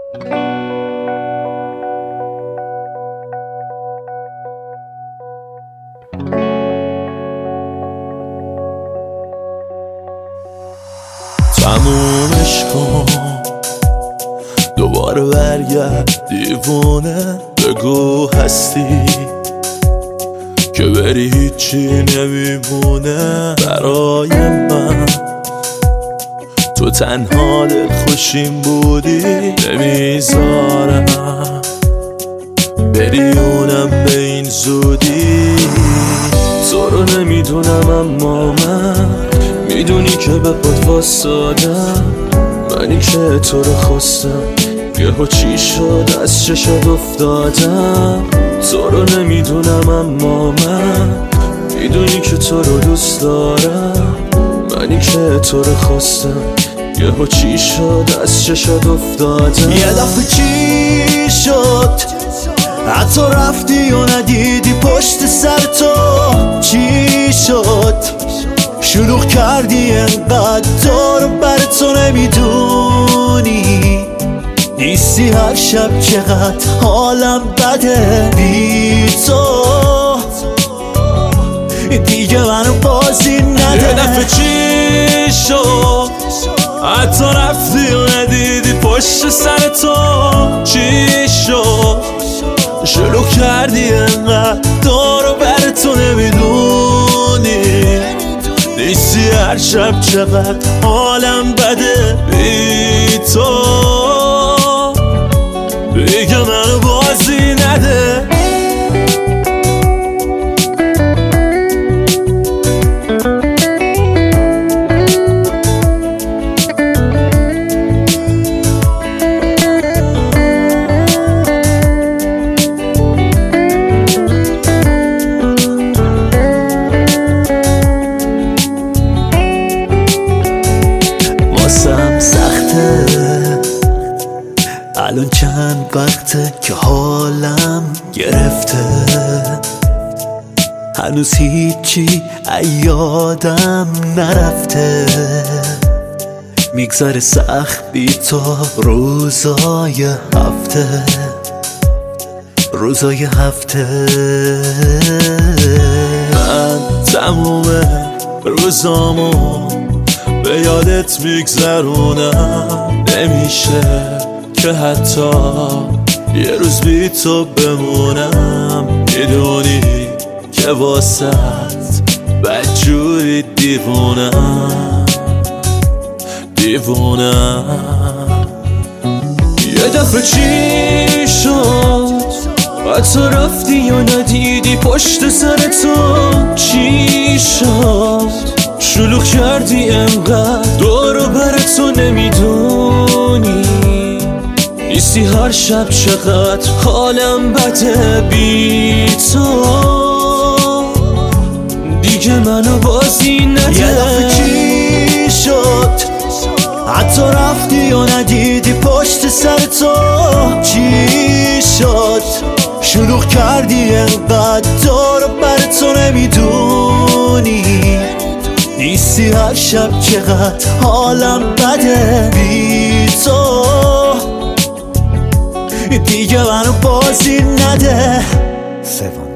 تمومش کن دوباره برگرد دیوونه، بگو هستی که بری هیچی نمیمونه برای من. تو تنها دل خوشیم بودی، نمیذارم بری اونم به این زودی. تو رو نمیدونم اما من میدونی که به پات واسادم، منی که تو رو خواستم یهو چی شد از چشات افتادم. تو رو نمیدونم اما من میدونی که تو رو دوست دارم، منی که تو رو خواستم یهو چی شد از چشات افتادم. یه دفعه چی شد حتی رفتی و ندیدی پشت سر تو چی شد؟ شلوغ کردی انقدر تو رو بر تو نمیدونی، نیستی هر شب چقدر حالم بده بی تو، دیگه منو بازی نده. یه دفعه چی شد حتی رفتی و ندیدی پشت سر تو چی شد؟ شلوغ کردی انقدر تو رو بر تو نمیدونی، نیستی هر شب چقدر حالم بده بی تو، دیگه منو بازی نده. واسم سخته الان چند وقته که حالم گرفته، هنوز هیچی یادم نرفته، میگذره سخت بی تو روزای هفته. من تموم روزامو به یادت میگذرونم، نمیشه که حتی یه روز بی تو بمونم. میدونی که واسط بدجوری دیوونم. یه دفعه چی شد حتی رفتی و ندیدی پشت سر تو چی شد؟ شلوغ کردی انقدر دور و بر تو نمیدونی، نیستی هر شب چقدر حالم بده بی تو، دیگه منو بازی نده. یه دفعه چی شد حتی رفتی و ندیدی پشت سر تو چی شد؟ شلوغ کردی انقدر دور و بر تو نمیدونی، نیستی هر شب چقدر حالم بده بی تو، دیگه منو بازی نده.